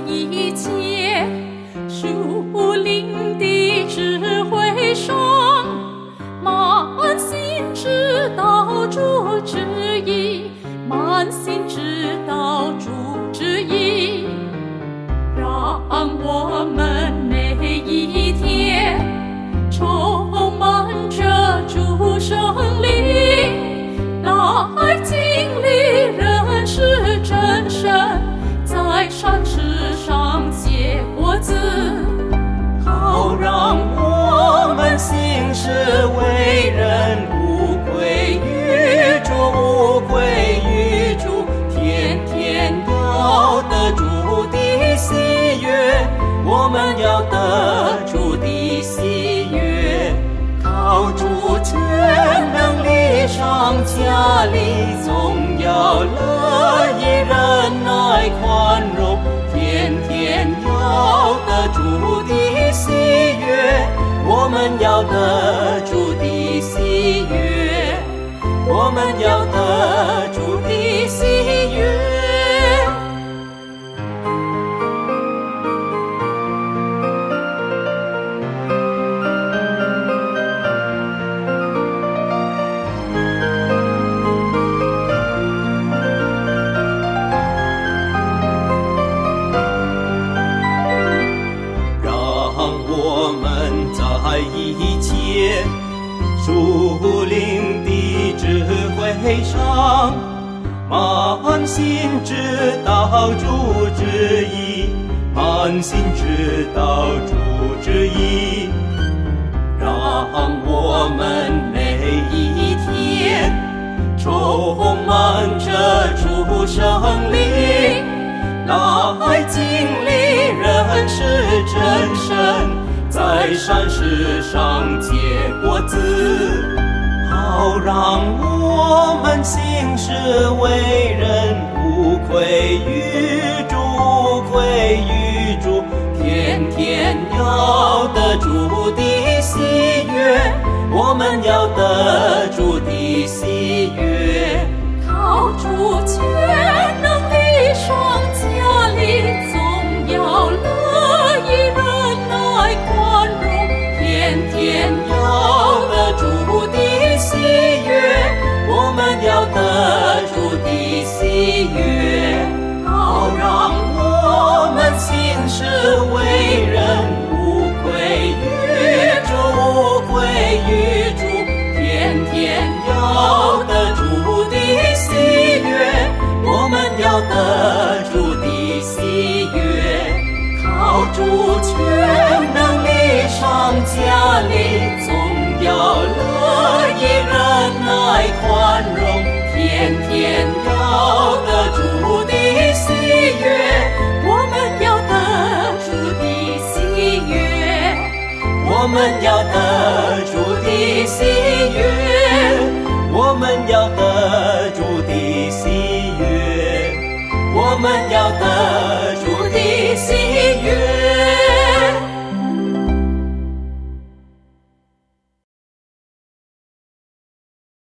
一切，属灵的智慧上，满心知道主旨意，满心知道主旨意，让我们每一天充满着主圣灵，来经历认识真神，在善事上结果子，好让我们行事为人无愧于主，无愧于主，天天要得主的喜悦，我们要得主的喜悦，靠主全能力上加力，总要乐意忍耐宽容，天天要得主的喜悦，我们要得主的喜悦，我们要得主的喜悦。在一切属灵的智慧上，满心知道主旨意，满心知道主旨意，让我们每一天充满着主圣灵，来经历认识真神，在善事上结果子，好让我们行事为人无愧于主，无愧于主，天天要得主的喜悦，我们要得主的喜悦，靠主全能力上加力，总要乐意忍耐宽容，天天要得主的喜悦，我们要得主的喜悦，好让我们行事为人无愧于主，无愧于主，天天要得主的喜悦，我们要得主的喜悦，靠主全能力上加力，总要乐意忍耐宽容，天天要得主的喜悦，我们要得主的喜悦，我们要得主的喜悦，我们要得主的喜悦，我们要